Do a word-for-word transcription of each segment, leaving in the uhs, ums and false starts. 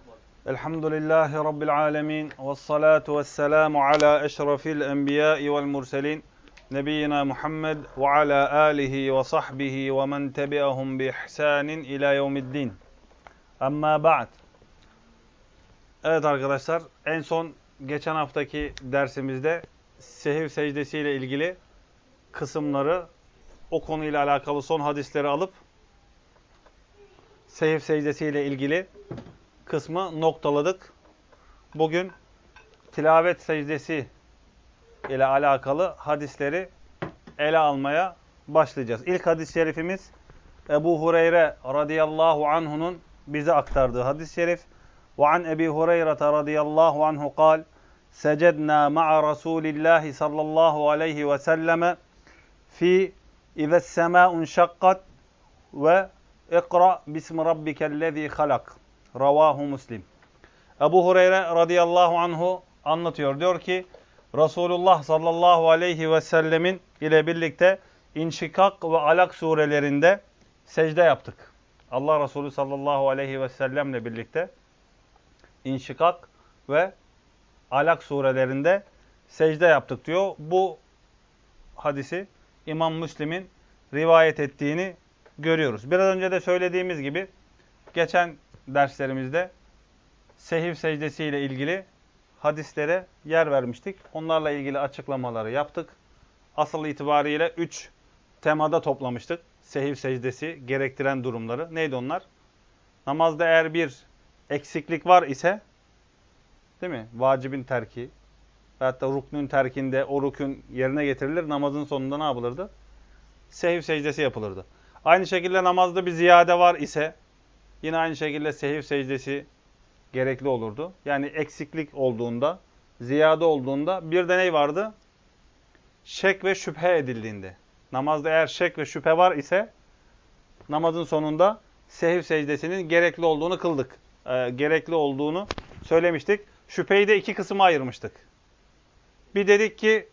Elhamdülillahi Rabbil alemin. Vessalatu vesselamu ala eşrefil enbiyai vel murselin. Nebiyyina Muhammed ve ala alihi ve sahbihi ve men tebi'ahum bi ihsanin ila yevmiddin. Amma ba'd. Evet arkadaşlar, en son geçen haftaki dersimizde sehiv secdesi ile ilgili kısımları, o konuyla alakalı son hadisleri alıp sehiv secdesi ile ilgili kısmı noktaladık. Bugün tilavet secdesi ile alakalı hadisleri ele almaya başlayacağız. İlk hadis-i şerifimiz Ebu Hureyre radıyallahu anhu'nun bize aktardığı hadis-i şerif. Ve an Ebi Hureyre radıyallahu anhu kal: Secedna ma'a Resulillahi sallallahu aleyhi ve selleme fi ize semâ'un şakkat ve ikra bismi rabbikellezî halak. Ravahu Muslim. Ebu Hureyre radıyallahu anhu anlatıyor. Diyor ki Resulullah sallallahu aleyhi ve sellemin ile birlikte İnşikak ve Alak surelerinde secde yaptık. Allah Resulü sallallahu aleyhi ve sellemle birlikte İnşikak ve Alak surelerinde secde yaptık diyor. Bu hadisi İmam Müslim'in rivayet ettiğini görüyoruz. Biraz önce de söylediğimiz gibi geçen derslerimizde sehiv secdesi ile ilgili hadislere yer vermiştik. Onlarla ilgili açıklamaları yaptık. Asıl itibariyle üç temada toplamıştık. Sehiv secdesi gerektiren durumları. Neydi onlar? Namazda eğer bir eksiklik var ise, değil mi? Vacibin terki veyahut da ruknun terkinde o rukun yerine getirilir. Namazın sonunda ne yapılırdı? Sehiv secdesi yapılırdı. Aynı şekilde namazda bir ziyade var ise yine aynı şekilde sehiv secdesi gerekli olurdu. Yani eksiklik olduğunda, ziyade olduğunda bir de ne vardı? Şek ve şüphe edildiğinde. Namazda eğer şek ve şüphe var ise namazın sonunda sehiv secdesinin gerekli olduğunu kıldık. Ee, gerekli olduğunu söylemiştik. Şüpheyi de iki kısma ayırmıştık. Bir dedik ki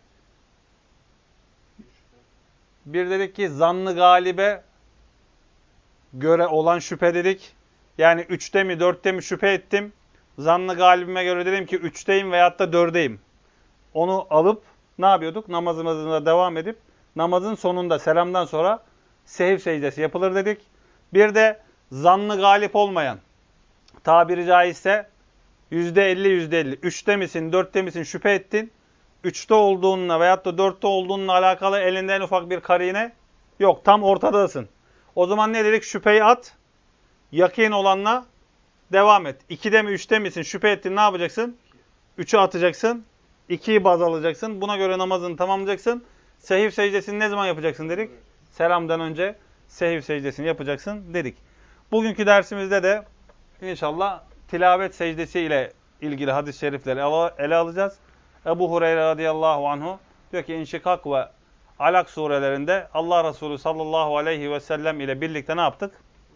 bir dedik ki zannı galibe göre olan şüphe dedik. Yani üçte mi dörtte mi şüphe ettim. Zannı galibime göre dedim ki üçteyim veyahut da dördeyim. Onu alıp ne yapıyorduk? Namazımıza devam edip namazın sonunda selamdan sonra sehiv secdesi yapılır dedik. Bir de zannı galip olmayan, tabiri caizse yüzde elli yüzde elli. Üçte misin, dörtte misin şüphe ettin. Üçte olduğunla veyahut da dörtte olduğunla alakalı elinde en ufak bir karine yok. Tam ortadasın. O zaman ne dedik? Şüpheyi at. Yakîn olanla devam et. İkide mi üçte misin? Şüphe ettin, ne yapacaksın? Üçü atacaksın. İkiyi baz alacaksın. Buna göre namazını tamamlayacaksın. Sehiv secdesini ne zaman yapacaksın dedik? Selamdan önce sehiv secdesini yapacaksın dedik. Bugünkü dersimizde de inşallah tilavet secdesi ile ilgili hadis-i şerifleri ele alacağız. Ebu Hureyre radıyallahu anhu diyor ki İnşikak ve Alak surelerinde Allah Resulü sallallahu aleyhi ve sellem ile birlikte ne yaptık?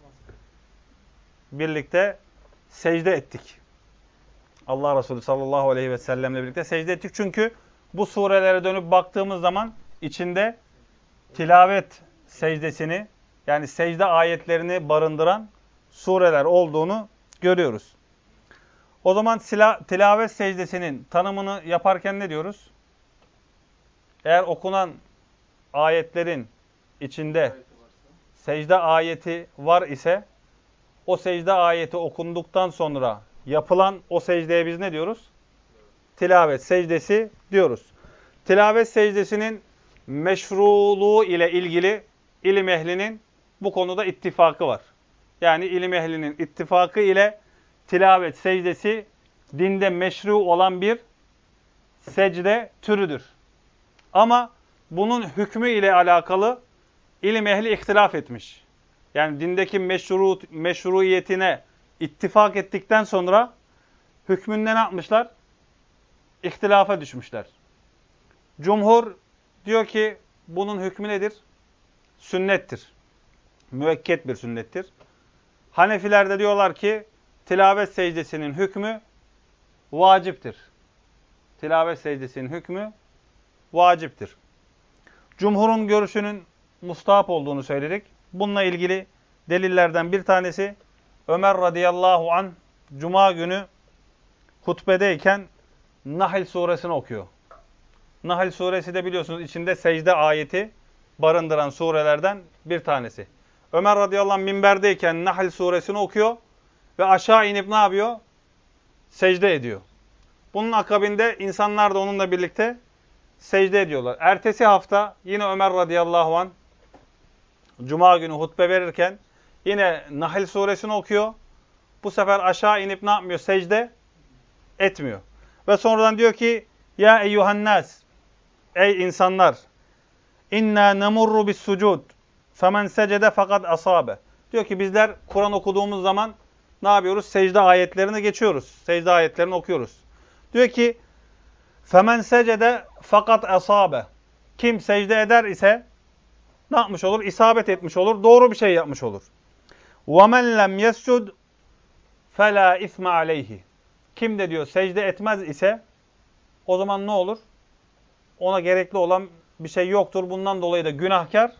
Birlikte secde ettik. Allah Resulü sallallahu aleyhi ve sellemle birlikte secde ettik. Çünkü bu surelere dönüp baktığımız zaman içinde tilavet secdesini, yani secde ayetlerini barındıran sureler olduğunu görüyoruz. O zaman sila, tilavet secdesinin tanımını yaparken ne diyoruz? Eğer okunan ayetlerin içinde secde ayeti var ise o secde ayeti okunduktan sonra yapılan o secdeye biz ne diyoruz? Tilavet secdesi diyoruz. Tilavet secdesinin meşruluğu ile ilgili ilim ehlinin bu konuda ittifakı var. Yani ilim ehlinin ittifakı ile tilavet secdesi dinde meşru olan bir secde türüdür. Ama bunun hükmü ile alakalı ilim ehli ihtilaf etmiş. Yani dindeki meşru, meşruiyetine ittifak ettikten sonra hükmünde ne yapmışlar? İhtilafa düşmüşler. Cumhur diyor ki bunun hükmü nedir? Sünnettir. Müekket bir sünnettir. Hanefiler de diyorlar ki tilavet secdesinin hükmü vaciptir. Tilavet secdesinin hükmü vaciptir. Cumhurun görüşünün mustahap olduğunu söyledik. Bununla ilgili delillerden bir tanesi Ömer radıyallahu anh Cuma günü hutbedeyken Nahl suresini okuyor. Nahl suresi de biliyorsunuz içinde secde ayeti barındıran surelerden bir tanesi. Ömer radıyallahu anh minberdeyken Nahl suresini okuyor ve aşağı inip ne yapıyor? Secde ediyor. Bunun akabinde insanlar da onunla birlikte secde ediyorlar. Ertesi hafta yine Ömer radıyallahu anh Cuma günü hutbe verirken yine Nahl suresini okuyor. Bu sefer aşağı inip ne yapmıyor? Secde etmiyor. Ve sonradan diyor ki ya eyyuhannas, ey insanlar, inna nemurru bis sucud femen secede fakat asabe. Diyor ki bizler Kur'an okuduğumuz zaman ne yapıyoruz? Secde ayetlerini geçiyoruz. Secde ayetlerini okuyoruz. Diyor ki femen secede fakat asabe. Kim secde eder ise ne yapmış olur? İsabet etmiş olur. Doğru bir şey yapmış olur. وَمَنْ لَمْ يَسْجُدْ فَلَا اِثْمَ عَلَيْهِ. Kim de diyor secde etmez ise o zaman ne olur? Ona gerekli olan bir şey yoktur. Bundan dolayı da günahkar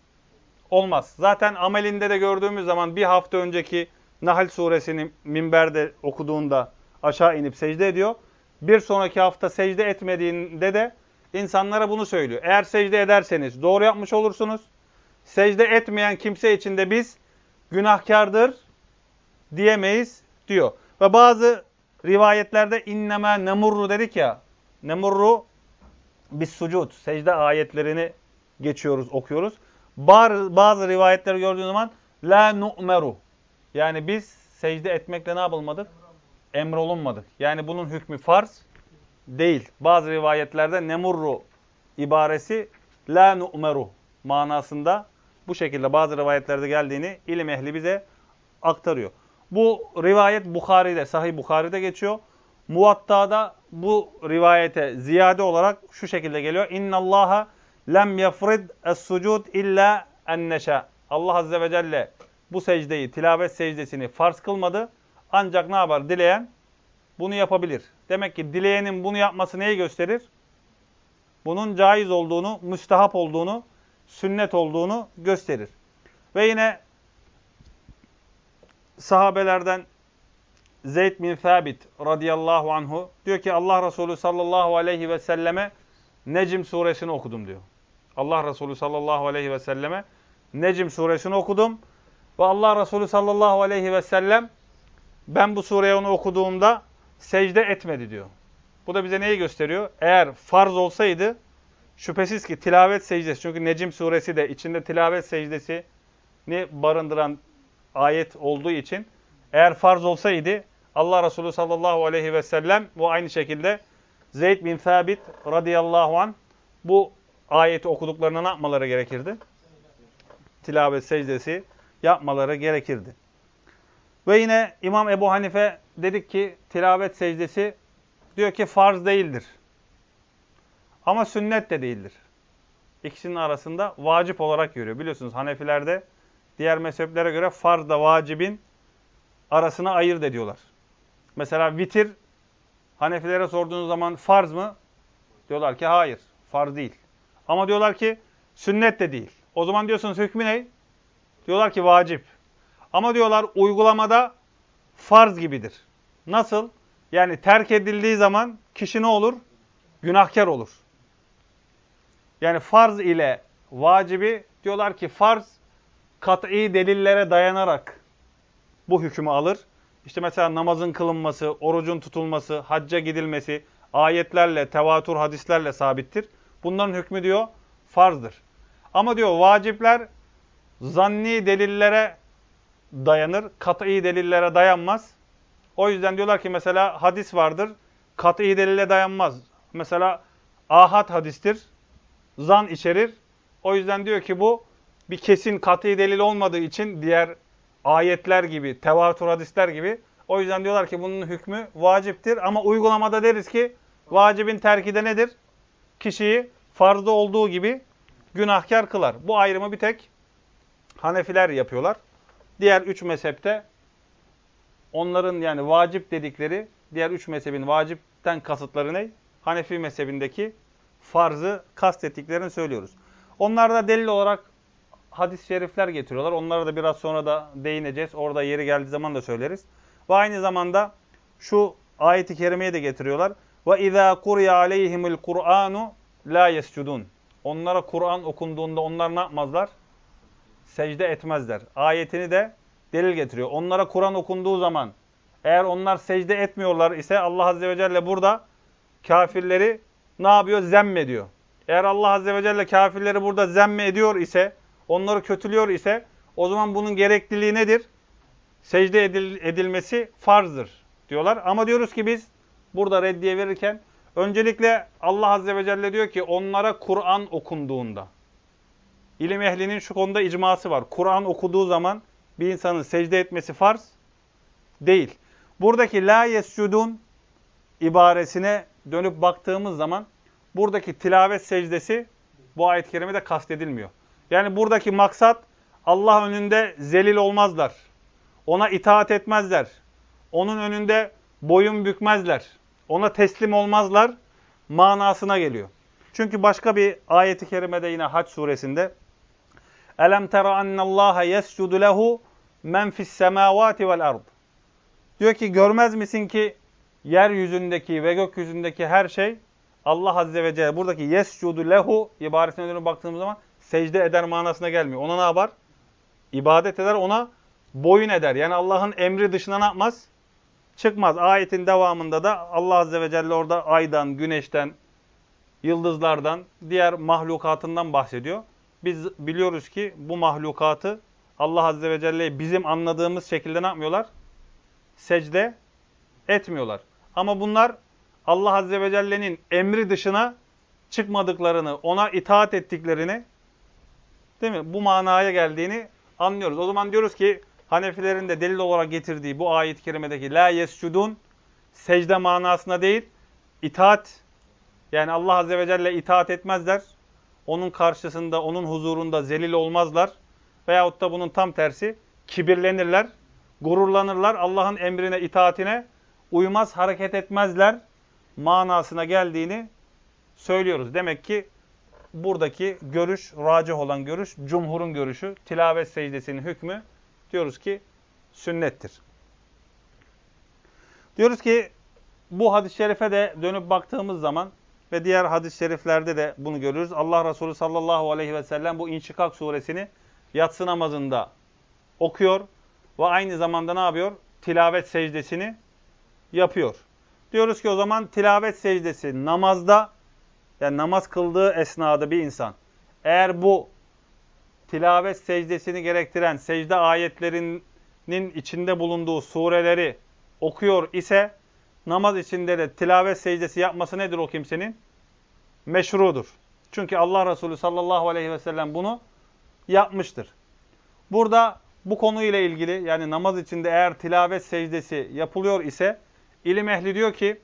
olmaz. Zaten amelinde de gördüğümüz zaman bir hafta önceki Nahl suresini minberde okuduğunda aşağı inip secde ediyor. Bir sonraki hafta secde etmediğinde de insanlara bunu söylüyor. Eğer secde ederseniz doğru yapmış olursunuz. Secde etmeyen kimse için de biz günahkardır diyemeyiz diyor. Ve bazı rivayetlerde inneme nemurru dedik ya. Nemurru bis sucud. Secde ayetlerini geçiyoruz, okuyoruz. Bazı rivayetleri gördüğün zaman la nu'meru. Yani biz secde etmekle ne yapılmadık? Emrolunmadık. Yani bunun hükmü farz değil. Bazı rivayetlerde nemurru ibaresi la nu'meru manasında bu şekilde bazı rivayetlerde geldiğini ilim ehli bize aktarıyor. Bu rivayet Bukhari'de, Sahih Bukhari'de geçiyor. Muvatta'da bu rivayete ziyade olarak şu şekilde geliyor. İnnallaha lem yefrid es-sucud illa en-neşa. Allah azze ve celle bu secdeyi, tilavet secdesini farz kılmadı. Ancak ne yapar? Dileyen bunu yapabilir. Demek ki dileyenin bunu yapması neyi gösterir? Bunun caiz olduğunu, müstehap olduğunu, sünnet olduğunu gösterir. Ve yine sahabelerden Zeyd bin Thabit radıyallahu anhu diyor ki Allah Resulü sallallahu aleyhi ve selleme Necm suresini okudum diyor. Allah Resulü sallallahu aleyhi ve selleme Necm suresini okudum ve Allah Resulü sallallahu aleyhi ve sellem ben bu sureyi onu okuduğumda secde etmedi diyor. Bu da bize neyi gösteriyor? Eğer farz olsaydı şüphesiz ki tilavet secdesi, çünkü Necm suresi de içinde tilavet secdesini barındıran ayet olduğu için eğer farz olsaydı Allah Resulü sallallahu aleyhi ve sellem bu aynı şekilde Zeyd bin Thabit radıyallahu anh bu ayeti okuduklarına ne yapmaları gerekirdi? Tilavet secdesi yapmaları gerekirdi. Ve yine İmam Ebu Hanife dedik ki tilavet secdesi diyor ki farz değildir. Ama sünnet de değildir. İkisinin arasında vacip olarak görüyor. Biliyorsunuz Hanefilerde diğer mezheplere göre farz da vacibin arasına ayırt ediyorlar. Mesela vitir Hanefilere sorduğunuz zaman farz mı? Diyorlar ki hayır, farz değil. Ama diyorlar ki sünnet de değil. O zaman diyorsunuz hükmü ne? Diyorlar ki vacip. Ama diyorlar uygulamada farz gibidir. Nasıl? Yani terk edildiği zaman kişi ne olur? Günahkar olur. Yani farz ile vacibi diyorlar ki farz kat'i delillere dayanarak bu hükmü alır. İşte mesela namazın kılınması, orucun tutulması, hacca gidilmesi ayetlerle, tevatür hadislerle sabittir. Bunların hükmü diyor farzdır. Ama diyor vacipler zanni delillere dayanır, kat'i delillere dayanmaz. O yüzden diyorlar ki mesela hadis vardır, kat'i delile dayanmaz. Mesela ahad hadistir, zan içerir. O yüzden diyor ki bu bir kesin kat'i delil olmadığı için diğer ayetler gibi, tevatür hadisler gibi. O yüzden diyorlar ki bunun hükmü vaciptir. Ama uygulamada deriz ki vacibin terki de nedir? Kişiyi farzda olduğu gibi günahkar kılar. Bu ayrımı bir tek Hanefiler yapıyorlar. Diğer üç mezhepte onların yani vacip dedikleri, diğer üç mezhebin vacipten kasıtları ne? Hanefi mezhebindeki farzı kastettiklerini söylüyoruz. Onlar da delil olarak hadis-i şerifler getiriyorlar. Onlara da biraz sonra da değineceğiz. Orada yeri geldiği zaman da söyleriz. Ve aynı zamanda şu ayeti kerimeyi de getiriyorlar. Ve izâ kuriya aleyhimul Kur'anu la yescudun. Onlara Kur'an okunduğunda onlar ne yapmazlar? Secde etmezler. Ayetini de delil getiriyor. Onlara Kur'an okunduğu zaman eğer onlar secde etmiyorlar ise Allah Azze ve Celle burada kafirleri ne yapıyor? Zemmediyor. Eğer Allah Azze ve Celle kafirleri burada zemme ediyor ise, onları kötülüyor ise o zaman bunun gerekliliği nedir? Secde edil edilmesi farzdır diyorlar. Ama diyoruz ki biz burada reddiye verirken öncelikle Allah Azze ve Celle diyor ki onlara Kur'an okunduğunda. İlim ehlinin şu konuda icması var. Kur'an okuduğu zaman bir insanın secde etmesi farz değil. Buradaki la yescudun ibaresine dönüp baktığımız zaman buradaki tilavet secdesi bu ayet-i kerimede kastedilmiyor. Yani buradaki maksat Allah önünde zelil olmazlar. Ona itaat etmezler. Onun önünde boyun bükmezler. Ona teslim olmazlar manasına geliyor. Çünkü başka bir ayet-i kerimede yine Hac suresinde Elem tera ennallaha yescudu lehu men fis semavati vel ard. Diyor ki görmez misin ki yeryüzündeki ve gökyüzündeki her şey Allah Azze ve Celle buradaki yescudu lehu ibaresine dönüp baktığımız zaman secde eder manasına gelmiyor. Ona ne yapar? İbadet eder, ona boyun eder. Yani Allah'ın emri dışına ne yapmaz? Çıkmaz. Ayetin devamında da Allah Azze ve Celle orada aydan, güneşten, yıldızlardan, diğer mahlukatından bahsediyor. Biz biliyoruz ki bu mahlukatı Allah Azze ve Celle'yi bizim anladığımız şekilde ne yapmıyorlar? Secde etmiyorlar. Ama bunlar Allah Azze ve Celle'nin emri dışına çıkmadıklarını, ona itaat ettiklerini, değil mi? Bu manaya geldiğini anlıyoruz. O zaman diyoruz ki Hanefilerin de delil olarak getirdiği bu ayet-i kerimedeki la yescudun secde manasına değil, itaat, yani Allah Azze ve Celle itaat etmezler. Onun karşısında, onun huzurunda zelil olmazlar. Veyahut da bunun tam tersi kibirlenirler, gururlanırlar. Allah'ın emrine, itaatine uymaz, hareket etmezler manasına geldiğini söylüyoruz. Demek ki buradaki görüş, racih olan görüş, cumhurun görüşü, tilavet secdesinin hükmü diyoruz ki sünnettir. Diyoruz ki bu hadis-i şerife de dönüp baktığımız zaman ve diğer hadis-i şeriflerde de bunu görürüz. Allah Resulü sallallahu aleyhi ve sellem bu İnşikak suresini yatsı namazında okuyor ve aynı zamanda ne yapıyor? Tilavet secdesini yapıyor. Diyoruz ki o zaman tilavet secdesi namazda, yani namaz kıldığı esnada bir insan eğer bu tilavet secdesini gerektiren secde ayetlerinin içinde bulunduğu sureleri okuyor ise namaz içinde de tilavet secdesi yapması nedir o kimsenin? Meşrudur. Çünkü Allah Resulü sallallahu aleyhi ve sellem bunu yapmıştır. Burada bu konuyla ilgili, yani namaz içinde eğer tilavet secdesi yapılıyor ise ilim ehli diyor ki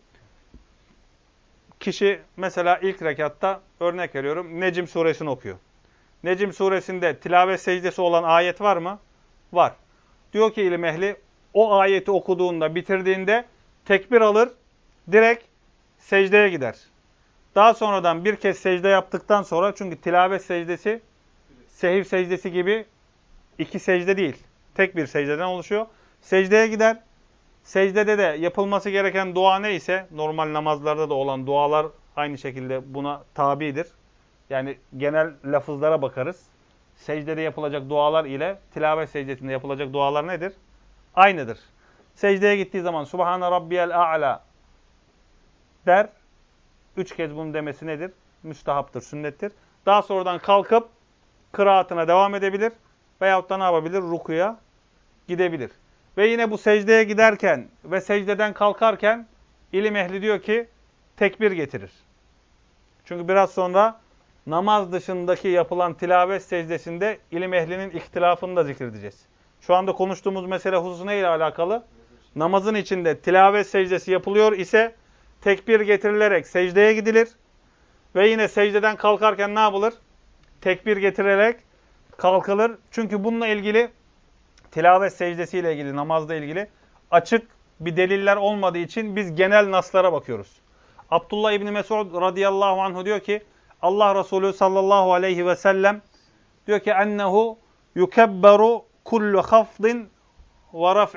kişi mesela ilk rekatta örnek veriyorum Necm suresini okuyor. Necm suresinde tilavet secdesi olan ayet var mı? Var. Diyor ki ilim ehli o ayeti okuduğunda, bitirdiğinde tekbir alır, direkt secdeye gider. Daha sonradan bir kez secde yaptıktan sonra, çünkü tilavet secdesi sehiv secdesi gibi iki secde değil, tek bir secdeden oluşuyor. Secdeye gider. Secdede de yapılması gereken dua neyse, normal namazlarda da olan dualar aynı şekilde buna tabidir. Yani genel lafızlara bakarız. Secdede yapılacak dualar ile tilavet secdesinde yapılacak dualar nedir? Aynıdır. Secdeye gittiği zaman Subhane Rabbiyel A'la der. Üç kez bunu demesi nedir? Müstahaptır, sünnettir. Daha sonradan kalkıp kıraatına devam edebilir. Veyahut da ne yapabilir? Rukuya gidebilir. Ve yine bu secdeye giderken ve secdeden kalkarken ilim ehli diyor ki tekbir getirir. Çünkü biraz sonra namaz dışındaki yapılan tilavet secdesinde ilim ehlinin ihtilafını da zikredeceğiz. Şu anda konuştuğumuz mesele hususu neyle alakalı? Namazın içinde tilavet secdesi yapılıyor ise tekbir getirilerek secdeye gidilir. Ve yine secdeden kalkarken ne yapılır? Tekbir getirilerek kalkılır. Çünkü bununla ilgili, tilavet secdesiyle ilgili, namazla ilgili açık bir deliller olmadığı için biz genel naslara bakıyoruz. Abdullah İbni Mesud radıyallahu anhu diyor ki Allah Resulü sallallahu aleyhi ve sellem diyor ki ennehu yukebberu kullu hafdin ve raf'in.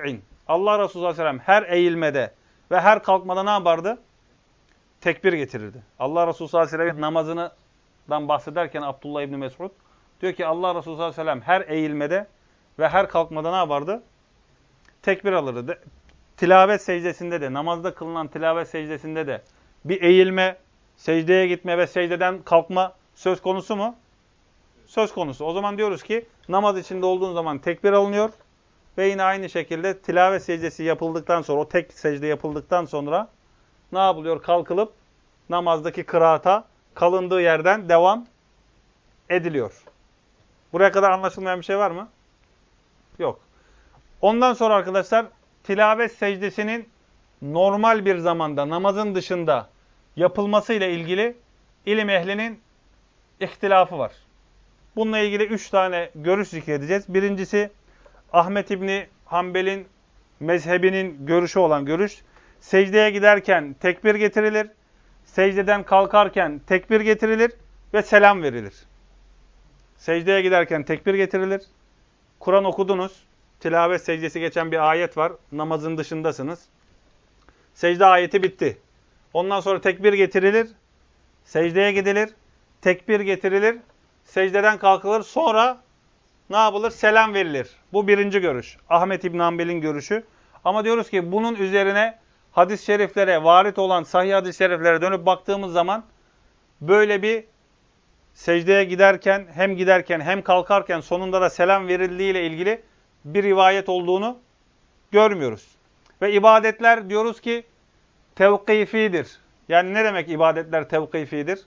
Allah Resulü sallallahu aleyhi ve sellem her eğilmede ve her kalkmada ne yapardı? Tekbir getirirdi. Allah Resulü sallallahu aleyhi ve sellem namazından bahsederken Abdullah İbni Mesud diyor ki Allah Resulü sallallahu aleyhi ve sellem her eğilmede ve her kalkmada ne yapardı? Tekbir alırdı. Tilavet secdesinde de, namazda kılınan tilavet secdesinde de bir eğilme, secdeye gitme ve secdeden kalkma söz konusu mu? Söz konusu. O zaman diyoruz ki namaz içinde olduğun zaman tekbir alınıyor ve yine aynı şekilde tilavet secdesi yapıldıktan sonra, o tek secde yapıldıktan sonra ne yapılıyor? Kalkılıp namazdaki kıraata kalındığı yerden devam ediliyor. Buraya kadar anlaşılmayan bir şey var mı? Yok. Ondan sonra arkadaşlar tilavet secdesinin normal bir zamanda namazın dışında yapılmasıyla ilgili ilim ehlinin ihtilafı var. Bununla ilgili üç tane görüş zikredeceğiz. Birincisi Ahmet İbni Hanbel'in mezhebinin görüşü olan görüş. Secdeye giderken tekbir getirilir. Secdeden kalkarken tekbir getirilir ve selam verilir. Secdeye giderken tekbir getirilir. Kur'an okudunuz. Tilavet secdesi geçen bir ayet var. Namazın dışındasınız. Secde ayeti bitti. Ondan sonra tekbir getirilir. Secdeye gidilir. Tekbir getirilir. Secdeden kalkılır. Sonra ne yapılır? Selam verilir. Bu birinci görüş. Ahmet İbn Hanbel'in görüşü. Ama diyoruz ki bunun üzerine hadis-i şeriflere, varit olan sahih hadis-i şeriflere dönüp baktığımız zaman böyle bir secdeye giderken, hem giderken hem kalkarken sonunda da selam verildiği ile ilgili bir rivayet olduğunu görmüyoruz. Ve ibadetler diyoruz ki tevkifidir. Yani ne demek ibadetler tevkifidir?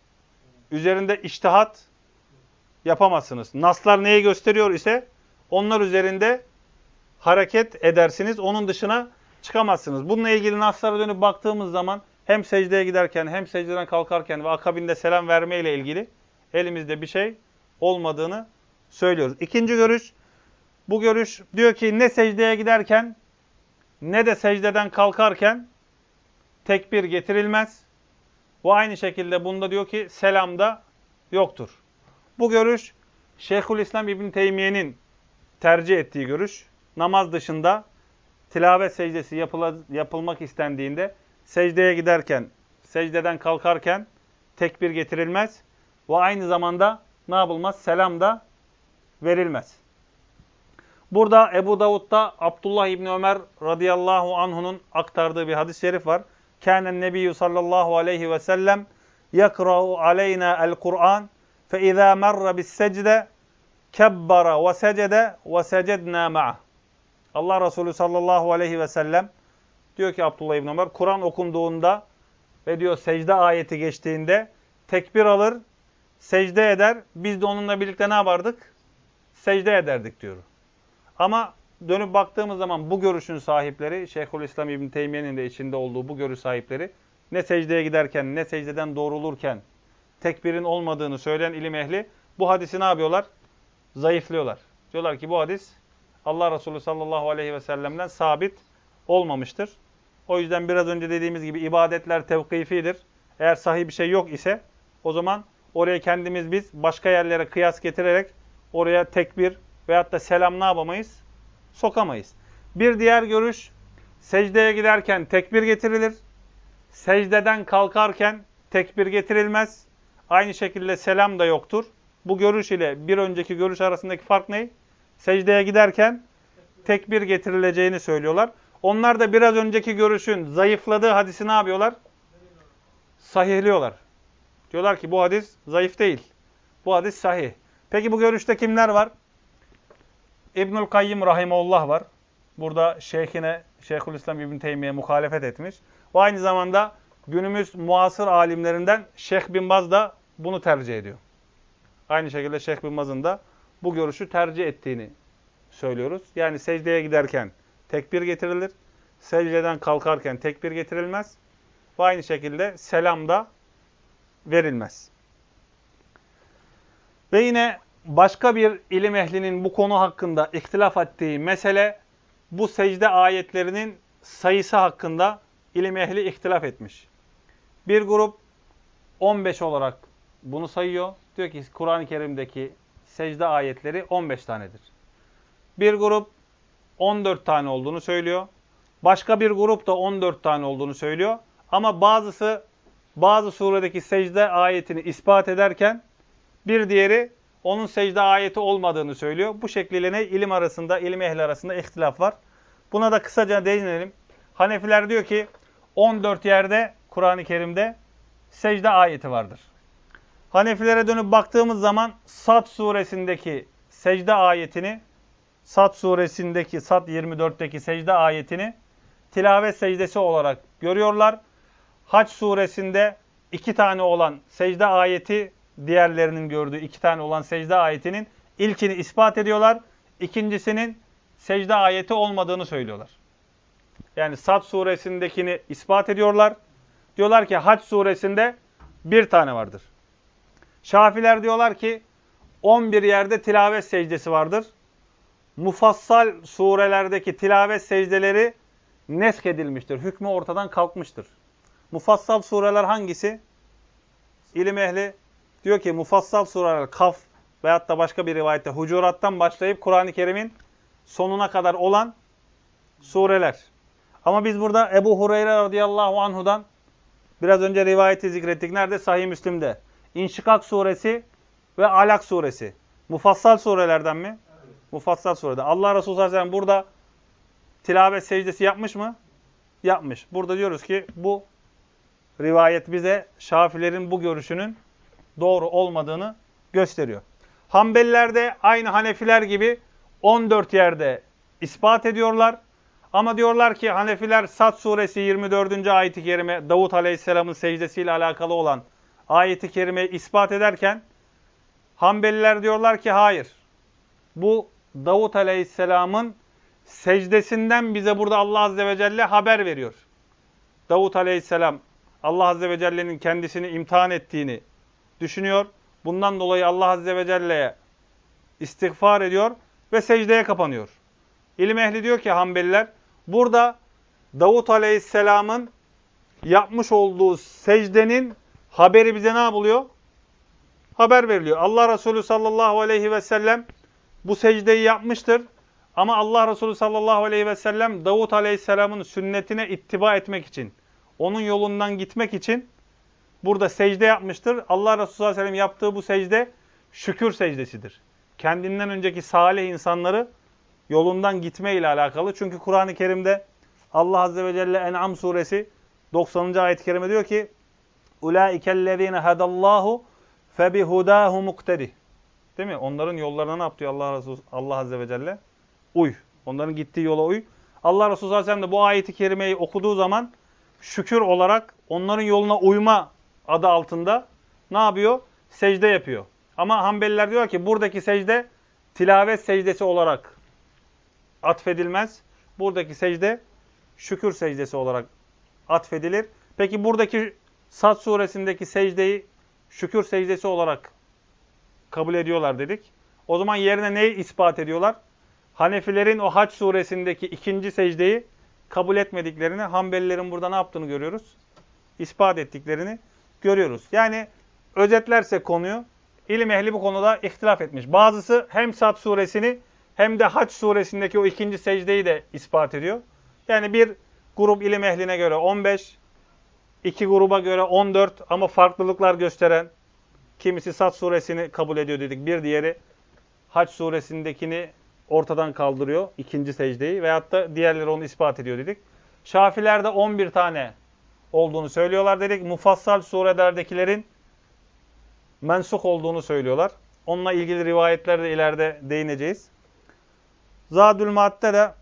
Üzerinde içtihat yapamazsınız. Naslar neyi gösteriyor ise onlar üzerinde hareket edersiniz. Onun dışına çıkamazsınız. Bununla ilgili naslara dönüp baktığımız zaman hem secdeye giderken hem secdeden kalkarken ve akabinde selam verme ile ilgili elimizde bir şey olmadığını söylüyoruz. İkinci görüş, bu görüş diyor ki ne secdeye giderken ne de secdeden kalkarken tekbir getirilmez. Bu aynı şekilde bunda diyor ki selam da yoktur. Bu görüş Şeyhülislam İbn Teymiye'nin tercih ettiği görüş. Namaz dışında tilavet secdesi yapıla, yapılmak istendiğinde secdeye giderken, secdeden kalkarken tekbir getirilmez. Ve aynı zamanda ne yapılmaz? Selam da verilmez. Burada Ebu Davud'da Abdullah İbni Ömer radıyallahu anhu'nun aktardığı bir hadis-i şerif var. Kânen nebiyyü sallallahu aleyhi ve sellem yakra'u aleyna el-Kur'an fe izâ merre bis-secde kebbara ve secede ve secednâ ma'ah. Allah Resulü sallallahu aleyhi ve sellem diyor ki Abdullah İbni Ömer, Kur'an okunduğunda ve diyor secde ayeti geçtiğinde tekbir alır, secde eder. Biz de onunla birlikte ne yapardık? Secde ederdik diyor. Ama dönüp baktığımız zaman bu görüşün sahipleri, Şeyhülislam İbn Teymiye'nin de içinde olduğu bu görüş sahipleri ne secdeye giderken ne secdeden doğrulurken tekbirin olmadığını söyleyen ilim ehli bu hadisi ne yapıyorlar? Zayıflıyorlar. Diyorlar ki bu hadis Allah Resulü sallallahu aleyhi ve sellem'den sabit olmamıştır. O yüzden biraz önce dediğimiz gibi ibadetler tevkifidir. Eğer sahih bir şey yok ise o zaman oraya kendimiz biz başka yerlere kıyas getirerek oraya tekbir veyahut da selam ne yapamayız? Sokamayız. Bir diğer görüş, secdeye giderken tekbir getirilir. Secdeden kalkarken tekbir getirilmez. Aynı şekilde selam da yoktur. Bu görüş ile bir önceki görüş arasındaki fark ne? Secdeye giderken tekbir getirileceğini söylüyorlar. Onlar da biraz önceki görüşün zayıfladığı hadisi ne yapıyorlar? Sahihliyorlar. Diyorlar ki bu hadis zayıf değil. Bu hadis sahih. Peki bu görüşte kimler var? İbnül Kayyim rahimehullah var. Burada şeyhine, Şeyhülislam İbn Teymiye muhalefet etmiş. Ve aynı zamanda günümüz muasır alimlerinden Şeyh bin Baz da bunu tercih ediyor. Aynı şekilde Şeyh bin Baz'ın da bu görüşü tercih ettiğini söylüyoruz. Yani secdeye giderken tekbir getirilir. Secdeden kalkarken tekbir getirilmez. Ve aynı şekilde selam da verilmez. Ve yine başka bir ilim ehlinin bu konu hakkında ihtilaf ettiği mesele bu secde ayetlerinin sayısı hakkında ilim ehli ihtilaf etmiş. Bir grup on beş olarak bunu sayıyor. Diyor ki Kur'an-ı Kerim'deki secde ayetleri on beş tanedir. Bir grup on dört tane olduğunu söylüyor. Başka bir grup da on dört tane olduğunu söylüyor. Ama bazısı bazı suredeki secde ayetini ispat ederken bir diğeri onun secde ayeti olmadığını söylüyor. Bu şekliyle ne? İlim arasında, ilim ehli arasında ihtilaf var. Buna da kısaca değinelim. Hanefiler diyor ki on dört yerde Kur'an-ı Kerim'de secde ayeti vardır. Hanefilere dönüp baktığımız zaman Sad suresindeki secde ayetini, Sad suresindeki, Sad yirmi dörtteki secde ayetini tilavet secdesi olarak görüyorlar. Hac suresinde iki tane olan secde ayeti, diğerlerinin gördüğü iki tane olan secde ayetinin ilkini ispat ediyorlar. İkincisinin secde ayeti olmadığını söylüyorlar. Yani Sad suresindekini ispat ediyorlar. Diyorlar ki Hac suresinde bir tane vardır. Şafiler diyorlar ki on bir yerde tilavet secdesi vardır. Mufassal surelerdeki tilavet secdeleri nesk edilmiştir. Hükmü ortadan kalkmıştır. Mufassal sureler hangisi? İlim ehli diyor ki mufassal sureler Kaf veyahut da başka bir rivayette Hucurat'tan başlayıp Kur'an-ı Kerim'in sonuna kadar olan sureler. Ama biz burada Ebu Hureyre radıyallahu anhudan biraz önce rivayeti zikrettik. Nerede? Sahih Müslim'de. İnşikak suresi ve Alak suresi. Mufassal surelerden mi? Evet. Mufassal surede. Allah Resulü sallallahu aleyhi ve sellem burada tilavet secdesi yapmış mı? Yapmış. Burada diyoruz ki bu rivayet bize Şafilerin bu görüşünün doğru olmadığını gösteriyor. Hanbeliler de aynı Hanefiler gibi on dört yerde ispat ediyorlar. Ama diyorlar ki Hanefiler Sad suresi yirmi dördüncü ayet-i kerime Davut aleyhisselamın secdesiyle alakalı olan ayet-i kerimeyi ispat ederken Hanbeliler diyorlar ki hayır. Bu Davut aleyhisselamın secdesinden bize burada Allah azze ve celle haber veriyor. Davut aleyhisselam Allah azze ve celle'nin kendisini imtihan ettiğini düşünüyor. Bundan dolayı Allah azze ve celle'ye istiğfar ediyor ve secdeye kapanıyor. İlim ehli diyor ki Hanbeliler, burada Davut aleyhisselamın yapmış olduğu secdenin haberi bize ne yapılıyor? Haber veriliyor. Allah Resulü sallallahu aleyhi ve sellem bu secdeyi yapmıştır. Ama Allah Resulü sallallahu aleyhi ve sellem Davut aleyhisselamın sünnetine ittiba etmek için, onun yolundan gitmek için burada secde yapmıştır. Allah Resulü sallallahu aleyhi ve sellem yaptığı bu secde şükür secdesidir. Kendinden önceki salih insanları yolundan gitme ile alakalı. Çünkü Kur'an-ı Kerim'de Allah azze ve celle En'am suresi doksanıncı ayet-i kerime diyor ki Ulaikellezine hadallahu febihudahu muktedi. Değil mi? Onların yollarına ne yapıyor Allah Resulü Allah azze ve celle? Uy. Onların gittiği yola uy. Allah Resulü sallallahu aleyhi ve sellem de bu ayeti kerimeyi okuduğu zaman şükür olarak onların yoluna uyma adı altında ne yapıyor? Secde yapıyor. Ama Hanbeliler diyor ki buradaki secde tilavet secdesi olarak atfedilmez. Buradaki secde şükür secdesi olarak atfedilir. Peki buradaki Sad suresindeki secdeyi şükür secdesi olarak kabul ediyorlar dedik. O zaman yerine neyi ispat ediyorlar? Hanefilerin o Hac suresindeki ikinci secdeyi kabul etmediklerini, Hanbelilerin burada ne yaptığını görüyoruz? İspat ettiklerini görüyoruz. Yani özetlerse konuyu, ilim ehli bu konuda ihtilaf etmiş. Bazısı hem Sad suresini hem de Hac suresindeki o ikinci secdeyi de ispat ediyor. Yani bir grup ilim ehline göre on beş, iki gruba göre on dört ama farklılıklar gösteren, kimisi Sad suresini kabul ediyor dedik. Bir diğeri Hac suresindekini ortadan kaldırıyor, ikinci secdeyi. Veyahut da diğerleri onu ispat ediyor dedik. Şafilerde on bir tane olduğunu söylüyorlar dedik. Mufassal surelerdekilerin mensuk olduğunu söylüyorlar. Onunla ilgili rivayetlerde ileride değineceğiz. Zadül Maad'de de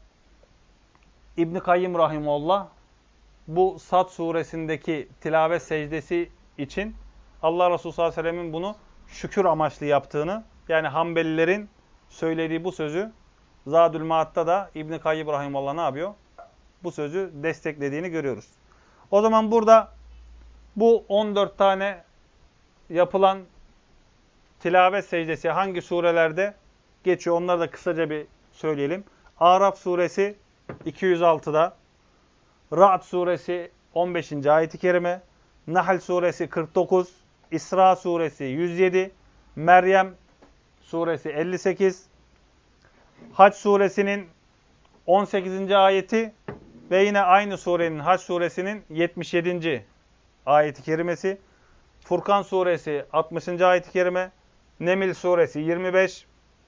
İbn-i Kayyim Rahimullah bu Sad suresindeki tilavet secdesi için Allah Resulü sallallahu aleyhi ve sellemin bunu şükür amaçlı yaptığını, yani Hanbelilerin söylediği bu sözü Zadül Maad'da da İbn-i Kayyim Rahimullah ne yapıyor? Bu sözü desteklediğini görüyoruz. O zaman burada bu on dört tane yapılan tilavet secdesi hangi surelerde geçiyor? Onları da kısaca bir söyleyelim. Araf suresi iki yüz altıda, Ra'd suresi on beşinci ayet-i kerime, Nahl suresi kırk dokuz, İsra suresi yüz yedi, Meryem suresi elli sekiz, Hac suresinin on sekizinci ayeti ve yine aynı surenin Hac suresinin yetmiş yedinci ayeti kerimesi, Furkan suresi altmışıncı ayeti kerime, Neml suresi yirmi beş,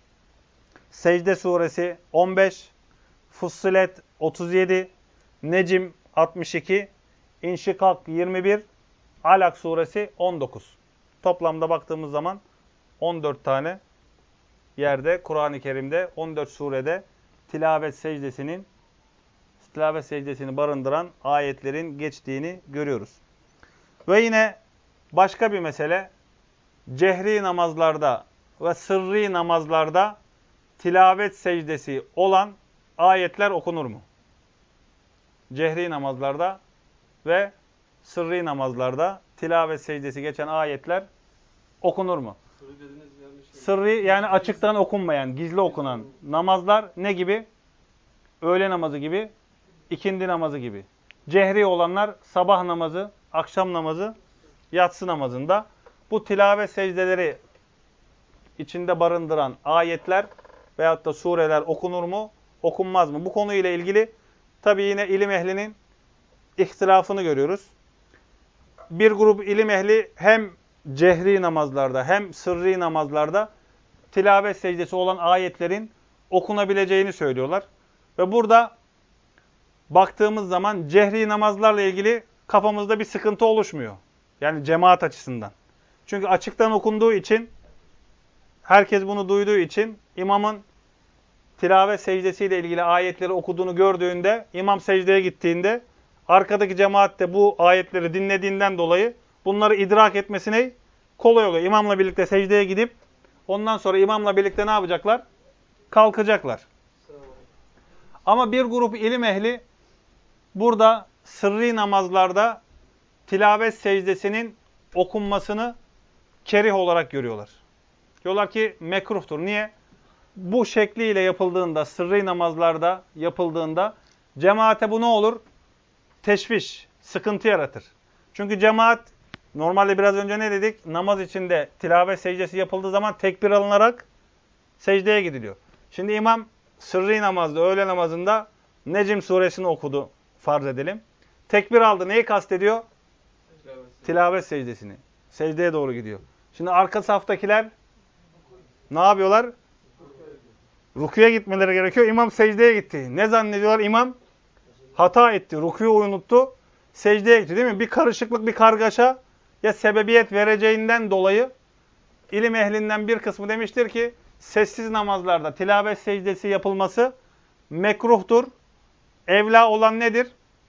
Secde suresi on beş, Fussilet otuz yedi, Necm altmış iki, İnşikak yirmi bir, Alak suresi on dokuz. Toplamda baktığımız zaman on dört tane yerde Kur'an-ı Kerim'de on dört surede tilavet secdesinin tilavet secdesini barındıran ayetlerin geçtiğini görüyoruz. Ve yine başka bir mesele, cehri namazlarda ve sırrı namazlarda tilavet secdesi olan ayetler okunur mu? Cehri namazlarda ve sırrı namazlarda tilavet secdesi geçen ayetler okunur mu? Sırrı yani açıktan okunmayan, gizli okunan namazlar ne gibi? Öğle namazı gibi, ikindi namazı gibi. Cehri olanlar sabah namazı, akşam namazı, yatsı namazında. Bu tilavet secdeleri içinde barındıran ayetler veyahut da sureler okunur mu, okunmaz mı? Bu konuyla ilgili tabi yine ilim ehlinin ihtilafını görüyoruz. Bir grup ilim ehli hem cehri namazlarda hem sırrı namazlarda tilavet secdesi olan ayetlerin okunabileceğini söylüyorlar. Ve burada baktığımız zaman cehri namazlarla ilgili kafamızda bir sıkıntı oluşmuyor. Yani cemaat açısından. Çünkü açıktan okunduğu için, herkes bunu duyduğu için imamın tilavet secdesiyle ilgili ayetleri okuduğunu gördüğünde, imam secdeye gittiğinde arkadaki cemaat de bu ayetleri dinlediğinden dolayı bunları idrak etmesine kolay oluyor. İmamla birlikte secdeye gidip ondan sonra imamla birlikte ne yapacaklar? Kalkacaklar. Ama bir grup ilim ehli burada sırrı namazlarda tilavet secdesinin okunmasını kerih olarak görüyorlar. Diyorlar ki mekruhtur. Niye? Bu şekliyle yapıldığında, sırrı namazlarda yapıldığında cemaate bu ne olur? Teşviş, sıkıntı yaratır. Çünkü cemaat, normalde biraz önce ne dedik? Namaz içinde tilavet secdesi yapıldığı zaman tekbir alınarak secdeye gidiliyor. Şimdi imam sırrı namazda, öğle namazında Necm suresini okudu farz edelim. Tekbir aldı. Neyi kastediyor? Tilavet, tilavet secdesini. Secdeye doğru gidiyor. Şimdi arka saftakiler ne yapıyorlar? Rukuya gitmeleri gerekiyor. İmam secdeye gitti. Ne zannediyorlar? İmam hata etti. Rukuyu unuttu. Secdeye gitti değil mi? Bir karışıklık, bir kargaşa ya sebebiyet vereceğinden dolayı ilim ehlinden bir kısmı demiştir ki sessiz namazlarda tilavet secdesi yapılması mekruhtur. Evla olan nedir?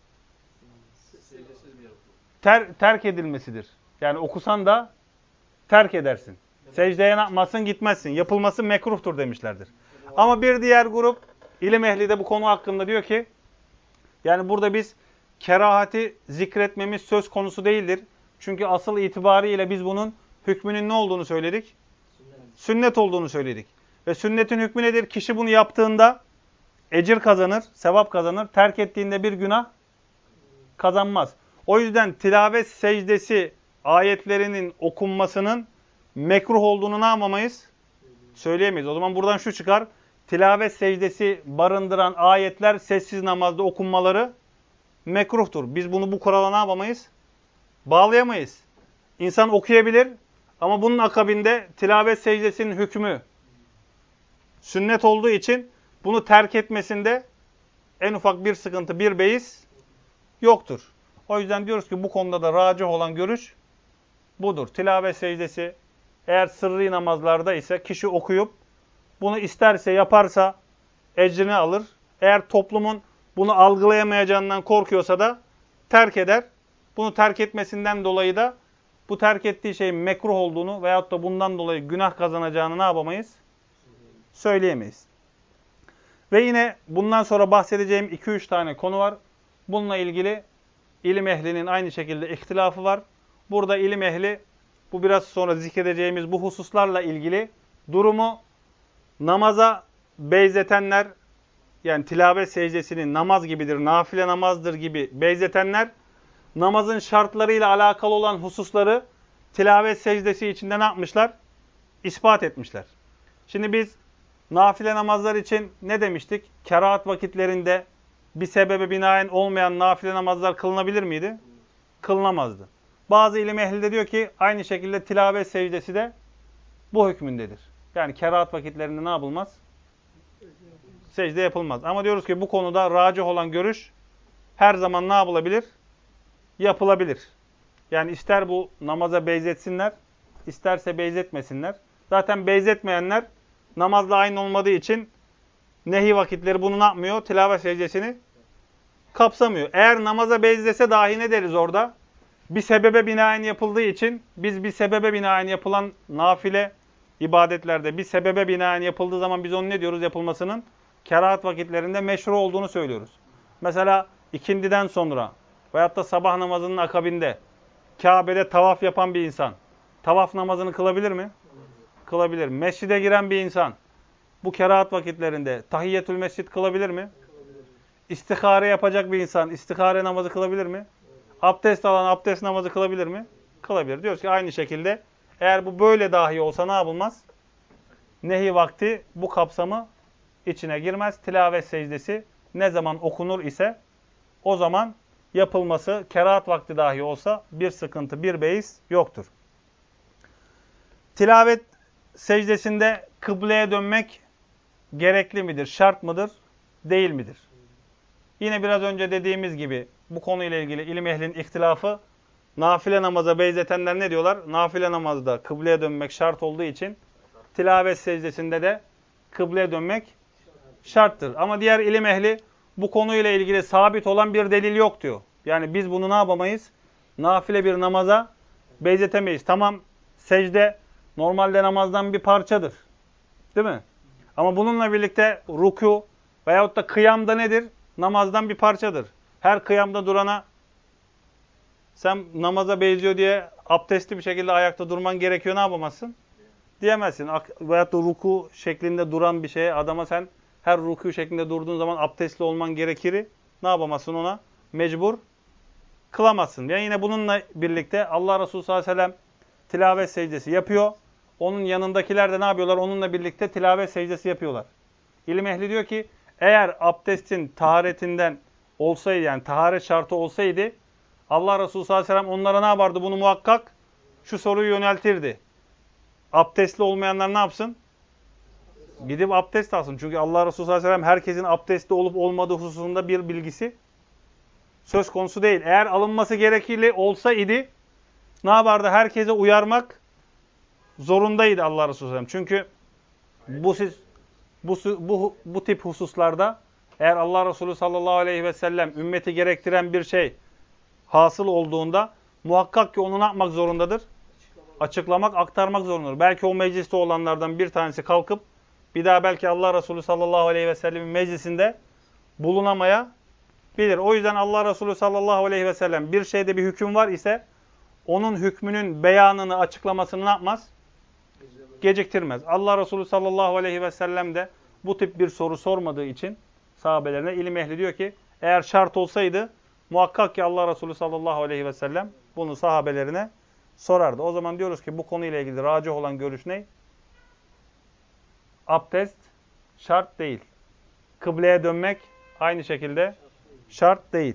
Ter, terk edilmesidir. Yani okusan da terk edersin. Secdeye ne yapmazsın? Gitmezsin. Yapılması mekruhtur demişlerdir. Ama bir diğer grup ilim ehli de bu konu hakkında diyor ki, yani burada biz kerahati zikretmemiz söz konusu değildir. Çünkü asıl itibariyle biz bunun hükmünün ne olduğunu söyledik? Sünnet, Sünnet olduğunu söyledik. Ve sünnetin hükmü nedir? Kişi bunu yaptığında ecir kazanır, sevap kazanır. Terk ettiğinde bir günah kazanmaz. O yüzden tilavet secdesi ayetlerinin okunmasının mekruh olduğunu ne yapamayız? Söyleyemeyiz. O zaman buradan şu çıkar. Tilavet secdesi barındıran ayetler sessiz namazda okunmaları mekruhtur. Biz bunu bu kurala ne yapamayız? Bağlayamayız. İnsan okuyabilir ama bunun akabinde tilavet secdesinin hükmü sünnet olduğu için bunu terk etmesinde en ufak bir sıkıntı, bir beis yoktur. O yüzden diyoruz ki bu konuda da racih olan görüş budur. Tilavet secdesi eğer sırrı namazlarda ise kişi okuyup bunu isterse yaparsa ecrini alır. Eğer toplumun bunu algılayamayacağından korkuyorsa da terk eder. Bunu terk etmesinden dolayı da bu terk ettiği şeyin mekruh olduğunu veyahut da bundan dolayı günah kazanacağını ne yapamayız? Söyleyemeyiz. Ve yine bundan sonra bahsedeceğim iki üç tane konu var. Bununla ilgili ilim ehlinin aynı şekilde ihtilafı var. Burada ilim ehli bu biraz sonra zikredeceğimiz bu hususlarla ilgili durumu namaza beyzetenler, yani tilavet secdesinin namaz gibidir, nafile namazdır gibi beyzetenler, namazın şartlarıyla alakalı olan hususları tilavet secdesi içinde ne yapmışlar? İspat etmişler. Şimdi biz Nafile namazlar için ne demiştik? Kerahat vakitlerinde bir sebebe binaen olmayan nafile namazlar kılınabilir miydi? Kılınamazdı. Bazı ilim ehli de diyor ki aynı şekilde tilavet secdesi de bu hükmündedir. Yani kerahat vakitlerinde ne yapılmaz? Secde yapılmaz. Ama diyoruz ki bu konuda racih olan görüş her zaman ne yapılabilir? Yapılabilir. Yani ister bu namaza beyzetsinler, isterse beyzetmesinler. Zaten beyzetmeyenler namazla aynı olmadığı için nehi vakitleri bunu ne yapmıyor? Tilavet secdesini kapsamıyor. Eğer namaza beyzese dahi ne deriz orada? Bir sebebe binaen yapıldığı için biz bir sebebe binaen yapılan nafile ibadetlerde bir sebebe binaen yapıldığı zaman biz onu ne diyoruz yapılmasının? Kerahat vakitlerinde meşru olduğunu söylüyoruz. Mesela ikindiden sonra veyahut da sabah namazının akabinde Kabe'de tavaf yapan bir insan tavaf namazını kılabilir mi? Kılabilir. Mescide giren bir insan bu kerahat vakitlerinde tahiyyetül mescid kılabilir mi? Kılabilir. İstihare yapacak bir insan istihare namazı kılabilir mi? Abdest alan abdest namazı kılabilir mi? Kılabilir. Diyoruz ki aynı şekilde eğer bu böyle dahi olsa ne yapılmaz? Nehi vakti bu kapsamı içine girmez. Tilavet secdesi ne zaman okunur ise o zaman yapılması kerahat vakti dahi olsa bir sıkıntı, bir beis yoktur. Tilavet secdesinde kıbleye dönmek gerekli midir, şart mıdır, değil midir? Yine biraz önce dediğimiz gibi bu konuyla ilgili ilim ehlinin ihtilafı, nafile namaza beyzetenler ne diyorlar? Nafile namazda kıbleye dönmek şart olduğu için tilavet secdesinde de kıbleye dönmek şarttır. Ama diğer ilim ehli bu konuyla ilgili sabit olan bir delil yok diyor. Yani biz bunu ne yapamayız? Nafile bir namaza benzetemeyiz. Tamam, secde normalde namazdan bir parçadır. Değil mi? Ama bununla birlikte ruku veyahut da kıyam da nedir? Namazdan bir parçadır. Her kıyamda durana sen namaza benziyor diye abdestli bir şekilde ayakta durman gerekiyor, ne yapamazsın? Diyemezsin. Veyahut da ruku şeklinde duran bir şeye adama sen her ruku şeklinde durduğun zaman abdestli olman gerekir. Ne yapamazsın ona? Mecbur kılamazsın. Yani yine bununla birlikte Allah Resulü sallallahu aleyhi ve sellem tilavet secdesi yapıyor. Onun yanındakiler de ne yapıyorlar? Onunla birlikte tilavet secdesi yapıyorlar. İlim ehli diyor ki eğer abdestin taharetinden olsaydı, yani taharet şartı olsaydı Allah Resulü sallallahu aleyhi ve sellem onlara ne yapardı? Bunu muhakkak şu soruyu yöneltirdi. Abdestli olmayanlar ne yapsın? Gidip abdest alsın. Çünkü Allah Resulü sallallahu aleyhi ve sellem herkesin abdestli olup olmadığı hususunda bir bilgisi söz konusu değil. Eğer alınması gerekli olsaydı ne yapardı? Herkese uyarmak zorundaydı Allah Resulü sallallahu aleyhi ve sellem. Çünkü bu, bu, bu, bu tip hususlarda eğer Allah Resulü sallallahu aleyhi ve sellem ümmeti gerektiren bir şey hasıl olduğunda muhakkak ki onu ne yapmak zorundadır? Açıklamak, aktarmak zorundadır. Belki o mecliste olanlardan bir tanesi kalkıp bir daha belki Allah Resulü sallallahu aleyhi ve sellemin meclisinde bulunamayabilir. O yüzden Allah Resulü sallallahu aleyhi ve sellem bir şeyde bir hüküm var ise onun hükmünün beyanını, açıklamasını ne yapmaz? Geciktirmez. Allah Resulü sallallahu aleyhi ve sellem de bu tip bir soru sormadığı için sahabelerine ilim ehli diyor ki eğer şart olsaydı muhakkak ki Allah Resulü sallallahu aleyhi ve sellem bunu sahabelerine sorardı. O zaman diyoruz ki bu konuyla ilgili racih olan görüş ne? Abdest şart değil. Kıbleye dönmek aynı şekilde şart değil.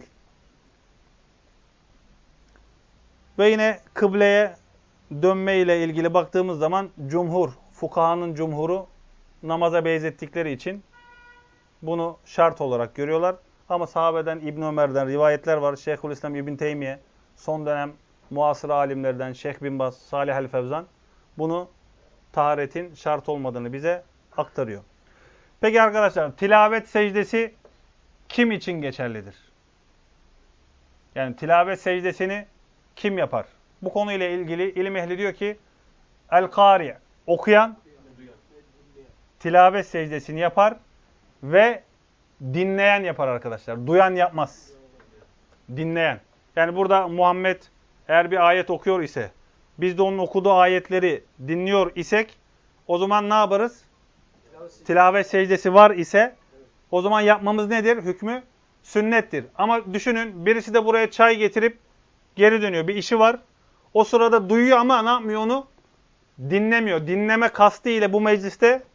Ve yine kıbleye dönme ile ilgili baktığımız zaman cumhur, fukahanın cumhuru namaza benzettikleri için bunu şart olarak görüyorlar. Ama sahabeden İbn Ömer'den rivayetler var. Şeyhülislam İbn Teymiye, son dönem muasır alimlerden Şeyh bin Baz, Salih el-Fevzan bunu taharetin şart olmadığını bize aktarıyor. Peki arkadaşlar, tilavet secdesi kim için geçerlidir? Yani tilavet secdesini kim yapar? Bu konuyla ilgili ilim ehli diyor ki el-kari, okuyan tilavet secdesini yapar ve dinleyen yapar arkadaşlar. Duyan yapmaz. Dinleyen. Yani burada Muhammed eğer bir ayet okuyor ise, biz de onun okuduğu ayetleri dinliyor isek, o zaman ne yaparız? Tilavet secdesi var ise, o zaman yapmamız nedir? Hükmü sünnettir. Ama düşünün, birisi de buraya çay getirip geri dönüyor. Bir işi var. O sırada duyuyor ama ne yapmıyor onu? Dinlemiyor. Dinleme kastı ile bu mecliste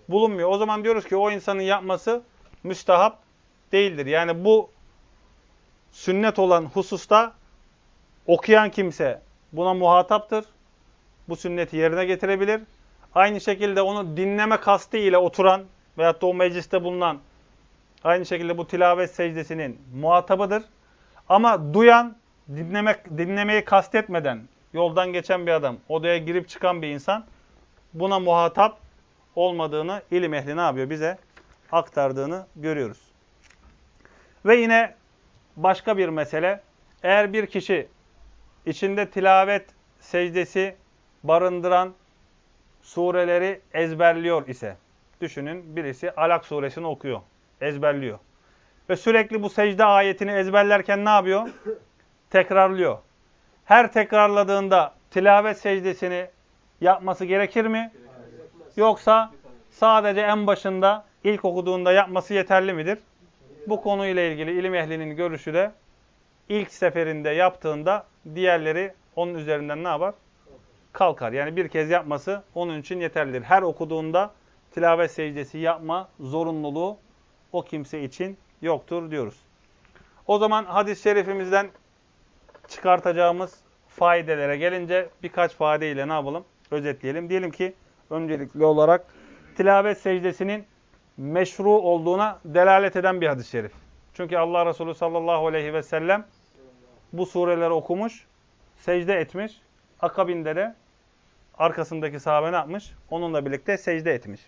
bulunmuyor. O zaman diyoruz ki o insanın yapması müstahap değildir. Yani bu sünnet olan hususta okuyan kimse buna muhataptır. Bu sünneti yerine getirebilir. Aynı şekilde onu dinleme kastı ile oturan veyahut da o mecliste bulunan aynı şekilde bu tilavet secdesinin muhatabıdır. Ama duyan, dinlemek, dinlemeyi kastetmeden yoldan geçen bir adam, odaya girip çıkan bir insan buna muhatap olmadığını ilim ehli ne yapıyor? Bize aktardığını görüyoruz. Ve yine başka bir mesele, eğer bir kişi içinde tilavet secdesi barındıran sureleri ezberliyor ise, düşünün birisi Alak suresini okuyor, ezberliyor. Ve sürekli bu secde ayetini ezberlerken ne yapıyor? Tekrarlıyor. Her tekrarladığında tilavet secdesini yapması gerekir mi? Yoksa sadece en başında, ilk okuduğunda yapması yeterli midir? Bu konuyla ilgili ilim ehlinin görüşü de ilk seferinde yaptığında diğerleri onun üzerinden ne yapar? Kalkar. Yani bir kez yapması onun için yeterlidir. Her okuduğunda tilavet secdesi yapma zorunluluğu o kimse için yoktur diyoruz. O zaman hadis-i şerifimizden çıkartacağımız faydelere gelince birkaç faydeyle ne yapalım? Özetleyelim. Diyelim ki öncelikli olarak tilavet secdesinin meşru olduğuna delalet eden bir hadis-i şerif. Çünkü Allah Resulü sallallahu aleyhi ve sellem bu sureleri okumuş, secde etmiş. Akabinde de arkasındaki sahabe ne yapmış? Onunla birlikte secde etmiş.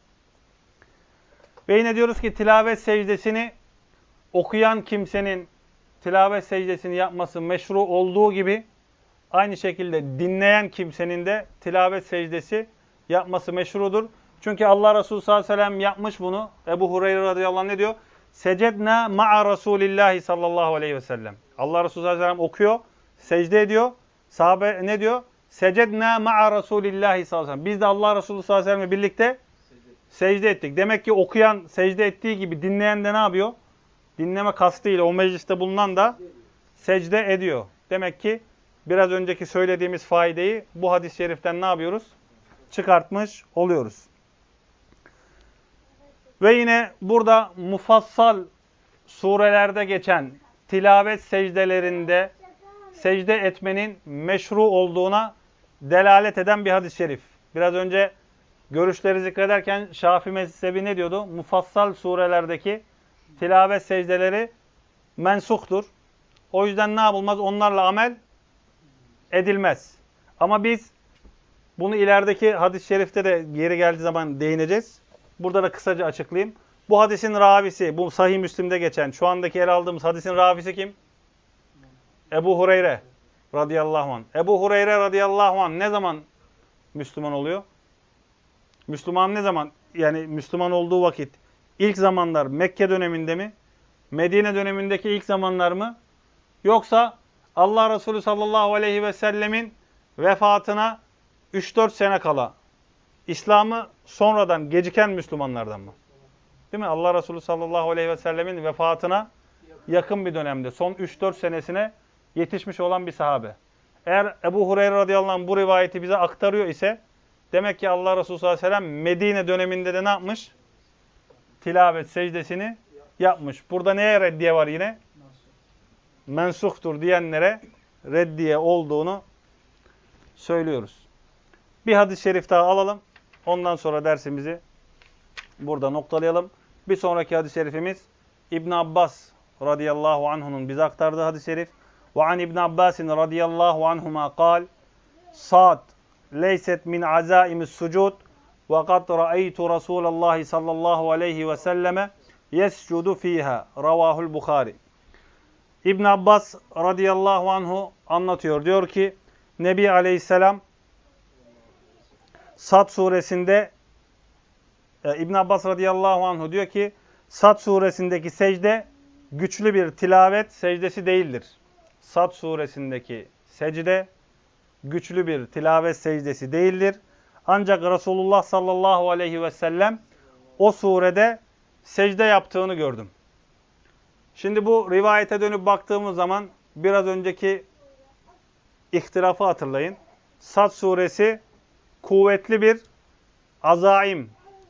Ve yine diyoruz ki tilavet secdesini okuyan kimsenin tilavet secdesini yapması meşru olduğu gibi aynı şekilde dinleyen kimsenin de tilavet secdesi yapması meşrudur. Çünkü Allah Resulü sallallahu aleyhi ve sellem yapmış bunu. Ebu Hureyre radıyallahu anh ne diyor? Secedna ma'a Rasulillahi sallallahu aleyhi ve sellem. Allah Resulü sallallahu aleyhi ve sellem okuyor, secde ediyor. Sahabe ne diyor? Secedna ma'a Rasulillahi sallallahu aleyhi ve sellem. Biz de Allah Resulü sallallahu aleyhi ve sellem'le birlikte secde ettik. Demek ki okuyan secde ettiği gibi dinleyen de ne yapıyor? Dinleme kastıyla o mecliste bulunan da secde ediyor. Demek ki biraz önceki söylediğimiz faydeyi bu hadis-i şeriften ne yapıyoruz? Çıkartmış oluyoruz. Ve yine burada mufassal surelerde geçen tilavet secdelerinde secde etmenin meşru olduğuna delalet eden bir hadis-i şerif. Biraz önce görüşleri zikrederken Şafii mezhebi ne diyordu? Mufassal surelerdeki tilavet secdeleri mensuktur. O yüzden ne yapılmaz? Onlarla amel edilmez. Ama biz bunu ilerideki hadis-i şerifte de yeri geldiği zaman değineceğiz. Burada da kısaca açıklayayım. Bu hadisin ravisi, bu Sahih Müslim'de geçen, şu andaki ele aldığımız hadisin ravisi kim? Ebu Hureyre radıyallahu anh. Ebu Hureyre radıyallahu anh ne zaman Müslüman oluyor? Müslüman ne zaman? Yani Müslüman olduğu vakit. İlk zamanlar Mekke döneminde mi? Medine dönemindeki ilk zamanlar mı? Yoksa Allah Resulü sallallahu aleyhi ve sellemin vefatına üç dört sene kala İslam'ı sonradan geciken Müslümanlardan mı? Değil mi? Allah Resulü sallallahu aleyhi ve sellemin vefatına yakın bir dönemde, son üç dört senesine yetişmiş olan bir sahabe. Eğer Ebu Hureyre radıyallahu anh bu rivayeti bize aktarıyor ise demek ki Allah Resulü sallallahu aleyhi ve sellem Medine döneminde de ne yapmış? Tilavet secdesini yapmış. Burada neye reddiye var yine? Mensuktur diyenlere reddiye olduğunu söylüyoruz. Bir hadis-i şerif daha alalım. Ondan sonra dersimizi burada noktalayalım. Bir sonraki hadis-i şerifimiz İbn Abbas radıyallahu anh'unun bize aktardığı hadis-i şerif. Ve an İbn Abbasin radıyallahu anhuma kal Sad leyset min azaimis sucud ve kad ra'aytu Resulallah sallallahu aleyhi ve selleme yescudu fiha. Ravahul Bukhari. İbn Abbas radıyallahu anhu anlatıyor. Diyor ki Nebi aleyhisselam Sad suresinde e, İbn Abbas radıyallahu anhu diyor ki Sad suresindeki secde güçlü bir tilavet secdesi değildir. Sad suresindeki secde güçlü bir tilavet secdesi değildir. Ancak Resulullah sallallahu aleyhi ve sellem o surede secde yaptığını gördüm. Şimdi bu rivayete dönüp baktığımız zaman biraz önceki ihtilafı hatırlayın. Sad suresi kuvvetli bir azaim,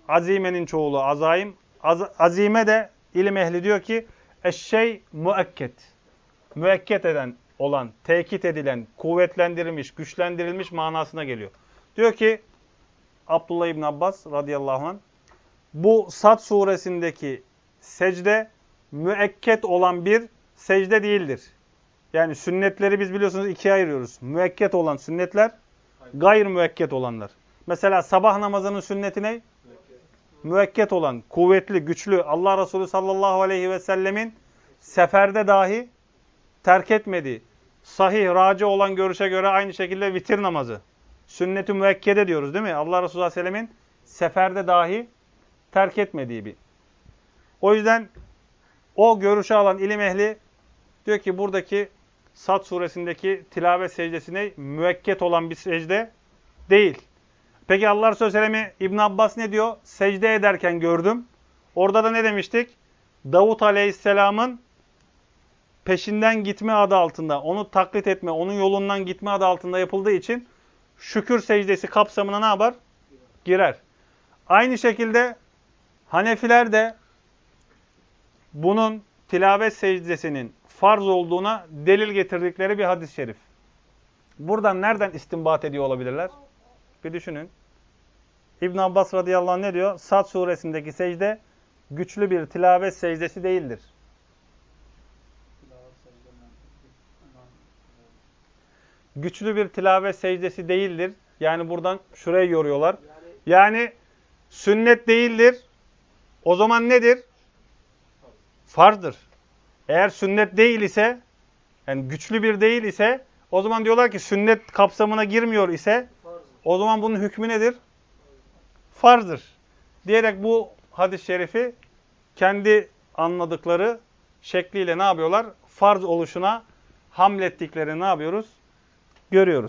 Azimenin çoğulu azaim. Az, azime de ilim ehli diyor ki eşşey müekket. Müekket eden olan, tekit edilen, kuvvetlendirilmiş, güçlendirilmiş manasına geliyor. Diyor ki Abdullah İbn Abbas radıyallahu anh, bu Sad suresindeki secde müekket olan bir secde değildir. Yani sünnetleri biz biliyorsunuz ikiye ayırıyoruz. Müekket olan sünnetler, gayr müekket olanlar. Mesela sabah namazının sünneti ne? Müekket olan, kuvvetli, güçlü, Allah Resulü sallallahu aleyhi ve sellemin seferde dahi terk etmediği, sahih, raci olan görüşe göre aynı şekilde vitir namazı. Sünnet-i müekkede diyoruz değil mi? Allah Resulü sallallahu aleyhi ve sellemin seferde dahi terk etmediği bir. O yüzden o görüşe alan ilim ehli diyor ki buradaki Sad suresindeki tilavet secdesine müekket olan bir secde değil. Peki Allah Resulü sallallahu aleyhi ve sellem İbn Abbas ne diyor? Secde ederken gördüm. Orada da ne demiştik? Davut aleyhisselamın peşinden gitme adı altında, onu taklit etme, onun yolundan gitme adı altında yapıldığı için şükür secdesi kapsamına ne yapar? Girer. Aynı şekilde Hanefiler de bunun tilavet secdesinin farz olduğuna delil getirdikleri bir hadis-i şerif. Buradan nereden istinbat ediyor olabilirler? Bir düşünün. İbn Abbas radıyallahu anh ne diyor? Sad suresindeki secde güçlü bir tilavet secdesi değildir. Güçlü bir tilavet secdesi değildir. Yani buradan şuraya yoruyorlar. Yani sünnet değildir. O zaman nedir? Farzdır. Eğer sünnet değil ise, yani güçlü bir değil ise, o zaman diyorlar ki sünnet kapsamına girmiyor ise, o zaman bunun hükmü nedir? Farzdır. Diyerek bu hadis-i şerifi kendi anladıkları şekliyle ne yapıyorlar? Farz oluşuna hamlettiklerini ne yapıyoruz? Görüyoruz.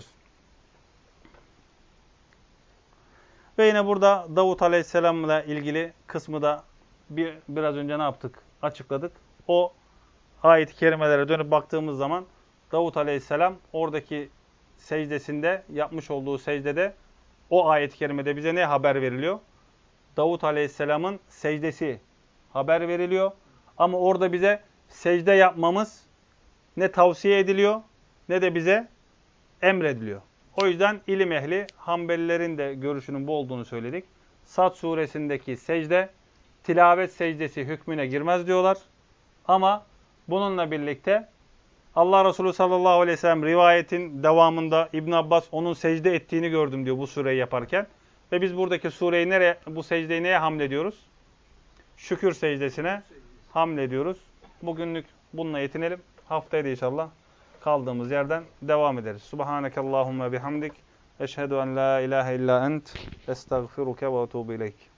Ve yine burada Davut Aleyhisselam'la ilgili kısmı da bir, biraz önce ne yaptık? Açıkladık. O ayet-i kerimelere dönüp baktığımız zaman Davut Aleyhisselam oradaki secdesinde, yapmış olduğu secdede o ayet-i kerimede bize ne haber veriliyor? Davut Aleyhisselam'ın secdesi haber veriliyor. Ama orada bize secde yapmamız ne tavsiye ediliyor ne de bize emrediliyor. O yüzden ilim ehli Hanbelilerin de görüşünün bu olduğunu söyledik. Sad suresindeki secde tilavet secdesi hükmüne girmez diyorlar. Ama bununla birlikte Allah Resulü sallallahu aleyhi ve sellem rivayetin devamında İbn Abbas onun secde ettiğini gördüm diyor bu sureyi yaparken. Ve biz buradaki sureyi nereye, bu secdeyi neye hamlediyoruz? Şükür secdesine hamlediyoruz. Bugünlük bununla yetinelim. Haftaya da inşallah kaldığımız yerden devam ederiz. Subhanekallahumma bihamdik. Eşhedü en la ilahe illa ent. Estağfiruke ve etûbü ileyk.